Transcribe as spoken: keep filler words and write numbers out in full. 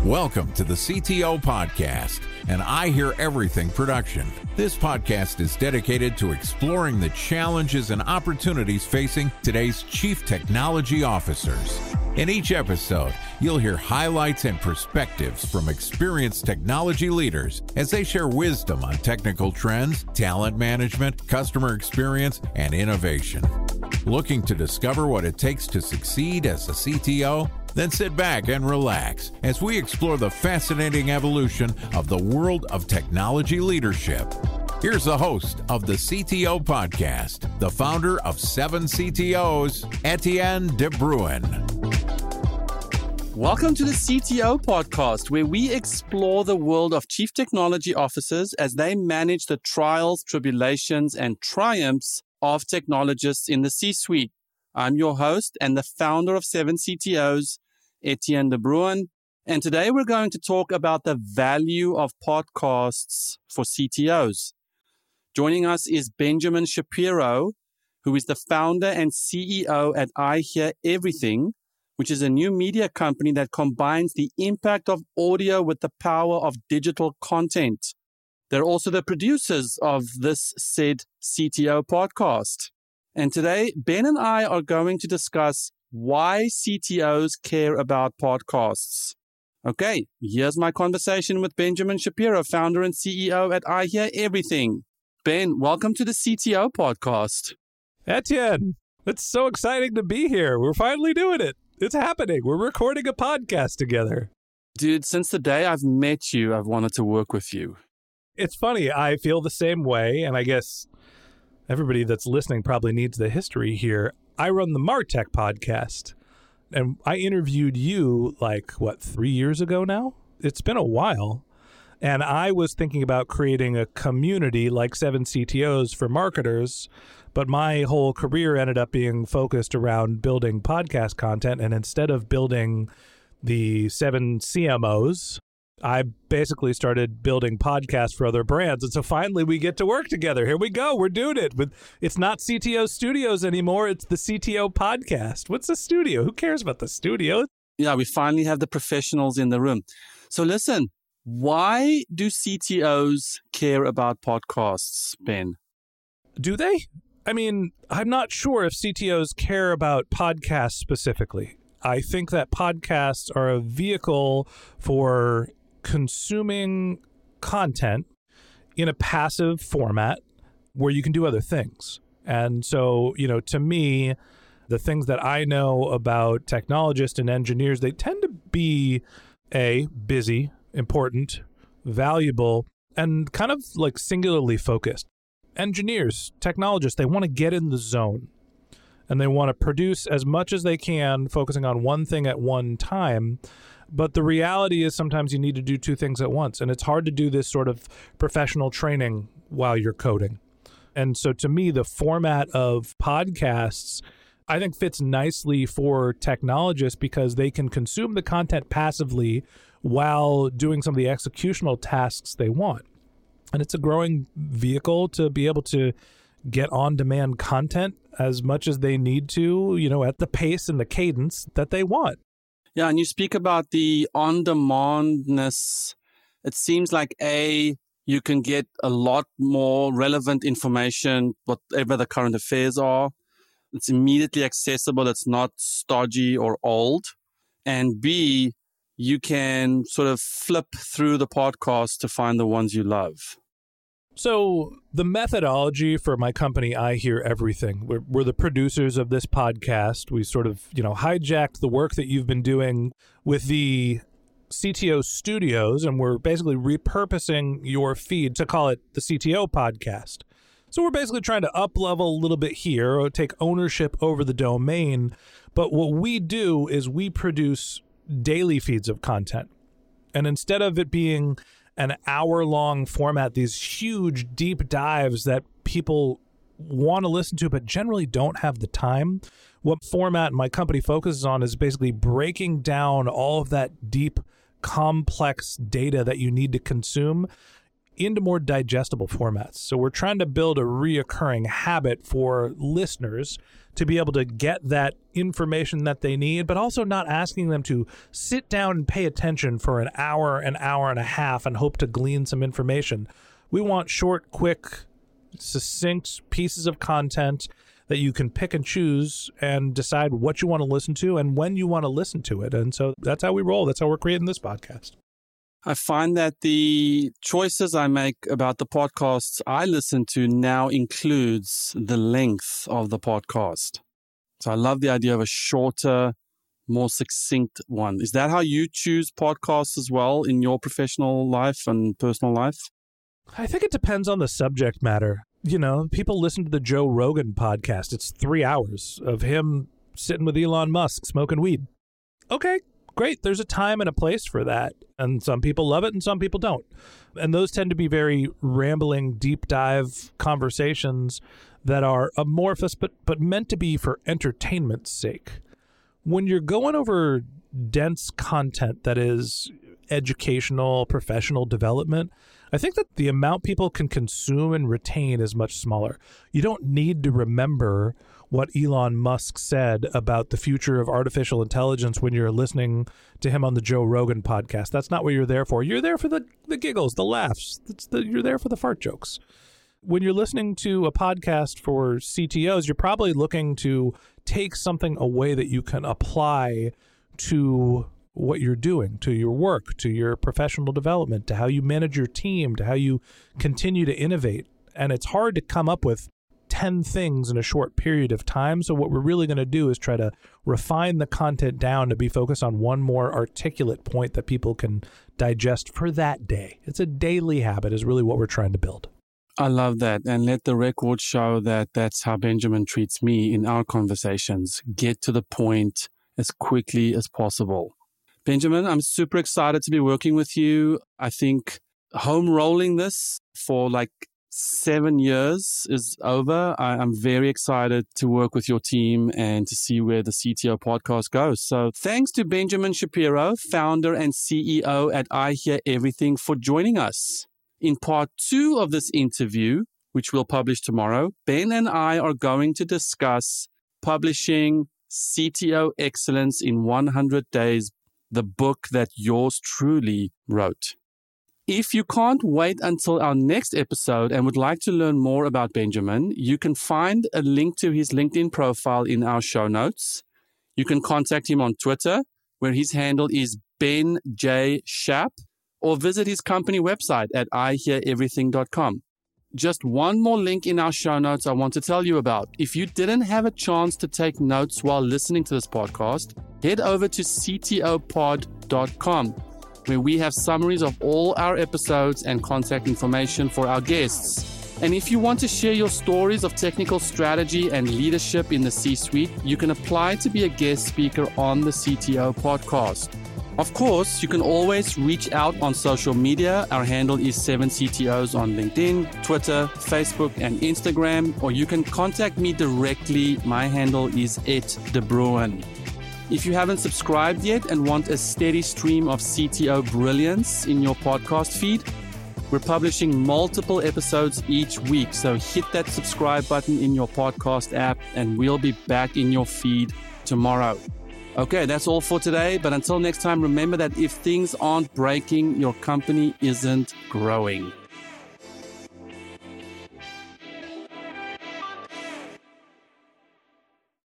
Welcome to the C T O Podcast, an I Hear Everything production. This podcast is dedicated to exploring the challenges and opportunities facing today's chief technology officers. In each episode, you'll hear highlights and perspectives from experienced technology leaders as they share wisdom on technical trends, talent management, customer experience, and innovation. Looking to discover what it takes to succeed as a C T O? Then sit back and relax as we explore the fascinating evolution of the world of technology leadership. Here's the host of the C T O Podcast, the founder of seven C T Os, Etienne de Bruin. Welcome to the C T O Podcast, where we explore the world of chief technology officers as they manage the trials, tribulations, and triumphs of technologists in the C-suite. I'm your host and the founder of seven C T Os, Etienne de Bruin, and today we're going to talk about the value of podcasts for C T Os. Joining us is Benjamin Shapiro, who is the founder and C E O at I Hear Everything, which is a new media company that combines the impact of audio with the power of digital content. They're also the producers of this said C T O podcast. And today, Ben and I are going to discuss why C T Os care about podcasts. Okay, here's my conversation with Benjamin Shapiro, founder and C E O at I Hear Everything. Ben, welcome to the C T O podcast. Etienne, it's so exciting to be here. We're finally doing it. It's happening. We're recording a podcast together. Dude, since the day I've met you, I've wanted to work with you. It's funny. I feel the same way, and I guess everybody that's listening probably needs the history here. I run the Martech podcast, and I interviewed you like, what, three years ago now? It's been a while. And I was thinking about creating a community like seven C T Os for marketers, but my whole career ended up being focused around building podcast content. And instead of building the seven C M Os, I basically started building podcasts for other brands. And so finally we get to work together. Here we go. We're doing it. But it's not C T O Studios anymore. It's the C T O Podcast. What's the studio? Who cares about the studio? Yeah, we finally have the professionals in the room. So listen, why do C T Os care about podcasts, Ben? Do they? I mean, I'm not sure if C T Os care about podcasts specifically. I think that podcasts are a vehicle for consuming content in a passive format where you can do other things. And so, you know, to me, the things that I know about technologists and engineers, they tend to be A, busy, important, valuable, and kind of like singularly focused. Engineers, technologists, they want to get in the zone and they want to produce as much as they can, focusing on one thing at one time. But the reality is sometimes you need to do two things at once. And it's hard to do this sort of professional training while you're coding. And so to me, the format of podcasts, I think, fits nicely for technologists because they can consume the content passively while doing some of the executional tasks they want. And it's a growing vehicle to be able to get on-demand content as much as they need to, you know, at the pace and the cadence that they want. Yeah, and you speak about the on-demandness. It seems like, A, you can get a lot more relevant information, whatever the current affairs are. It's immediately accessible. It's not stodgy or old. And B, you can sort of flip through the podcast to find the ones you love. So the methodology for my company, I Hear Everything, we're, we're the producers of this podcast. We sort of, you know, hijacked the work that you've been doing with the C T O Studios, and we're basically repurposing your feed to call it the C T O Podcast. So we're basically trying to up-level a little bit here, or take ownership over the domain. But what we do is we produce daily feeds of content. And instead of it being an hour-long format, these huge deep dives that people want to listen to but generally don't have the time, what format my company focuses on is basically breaking down all of that deep, complex data that you need to consume into more digestible formats. So we're trying to build a reoccurring habit for listeners to be able to get that information that they need, but also not asking them to sit down and pay attention for an hour, an hour and a half and hope to glean some information. We want short, quick, succinct pieces of content that you can pick and choose and decide what you want to listen to and when you want to listen to it. And so that's how we roll. That's how we're creating this podcast. I find that the choices I make about the podcasts I listen to now includes the length of the podcast. So I love the idea of a shorter, more succinct one. Is that how you choose podcasts as well in your professional life and personal life? I think it depends on the subject matter. You know, people listen to the Joe Rogan podcast. It's three hours of him sitting with Elon Musk smoking weed. Okay, great. There's a time and a place for that. And some people love it and some people don't. And those tend to be very rambling, deep dive conversations that are amorphous, but, but meant to be for entertainment's sake. When you're going over dense content that is educational, professional development, I think that the amount people can consume and retain is much smaller. You don't need to remember what Elon Musk said about the future of artificial intelligence when you're listening to him on the Joe Rogan podcast. That's not what you're there for. You're there for the, the giggles, the laughs. That's the, you're there for the fart jokes. When you're listening to a podcast for C T Os, you're probably looking to take something away that you can apply to what you're doing, to your work, to your professional development, to how you manage your team, to how you continue to innovate. And it's hard to come up with ten things in a short period of time. So what we're really going to do is try to refine the content down to be focused on one more articulate point that people can digest for that day. It's a daily habit is really what we're trying to build. I love that. And let the record show that that's how Benjamin treats me in our conversations. Get to the point as quickly as possible. Benjamin, I'm super excited to be working with you. I think home rolling this for like seven years is over. I, I'm very excited to work with your team and to see where the C T O podcast goes. So thanks to Benjamin Shapiro, founder and C E O at I Hear Everything, for joining us. In part two of this interview, which we'll publish tomorrow, Ben and I are going to discuss publishing C T O Excellence in one hundred days, the book that yours truly wrote. If you can't wait until our next episode and would like to learn more about Benjamin, you can find a link to his LinkedIn profile in our show notes. You can contact him on Twitter, where his handle is Ben J. Shap, or visit his company website at I hear everything dot com. Just one more link in our show notes I want to tell you about. If you didn't have a chance to take notes while listening to this podcast, head over to c t o pod dot com, where we have summaries of all our episodes and contact information for our guests. And if you want to share your stories of technical strategy and leadership in the C-suite, you can apply to be a guest speaker on the C T O podcast. Of course, you can always reach out on social media. Our handle is seven C T Os on LinkedIn, Twitter, Facebook, and Instagram, or you can contact me directly. My handle is et de Bruin. If you haven't subscribed yet and want a steady stream of C T O brilliance in your podcast feed, we're publishing multiple episodes each week. So hit that subscribe button in your podcast app and we'll be back in your feed tomorrow. Okay, that's all for today. But until next time, remember that if things aren't breaking, your company isn't growing.